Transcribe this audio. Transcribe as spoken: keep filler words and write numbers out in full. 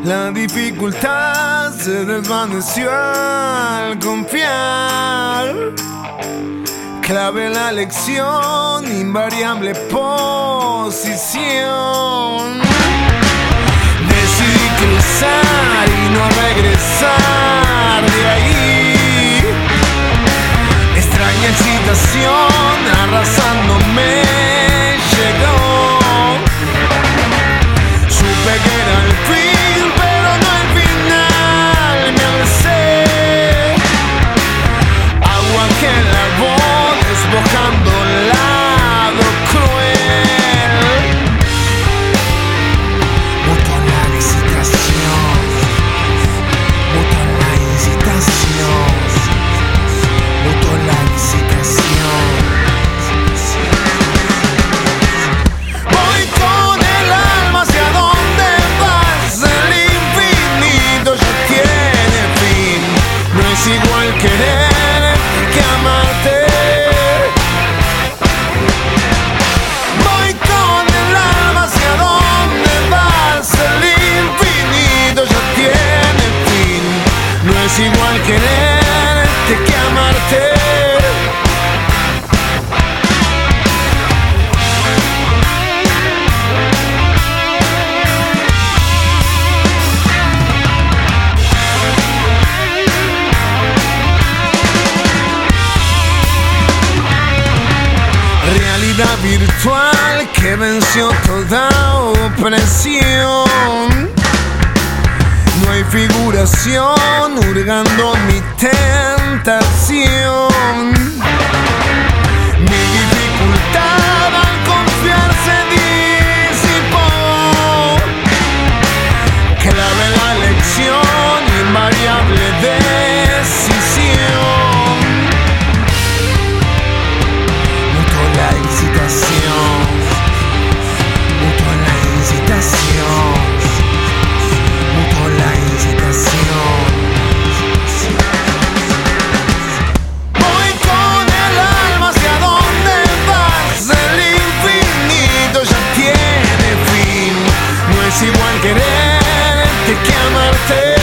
La dificultad se desvaneció al confiar. Clave la lección, invariable posición. Decidí cruzar y no regresar de ahí. Extraña excitación arrasándome llegó. Supe que era el fin, pero no el final. Me alcé, agua que lavó, despojando el lado cruel. Mutó la excitación, mutó la excitación, mutó la excitación. Voy con el alma hacia donde vas, el infinito ya tiene fin. No es igual querer que amarte. Voy con el alma hacia donde vas, el infinito ya tiene fin. No es igual quererte que amarte. Realidad virtual que venció toda opresión. No hay figuración hurgando mi tentación. Mi dificultad al confiar se disipó. Clave la lección, invariable decisión. Mutó la excitación, mutó la excitación, mutó la excitación. Voy con el alma hacia donde vas, el infinito ya tiene fin. No es igual quererte que amarte.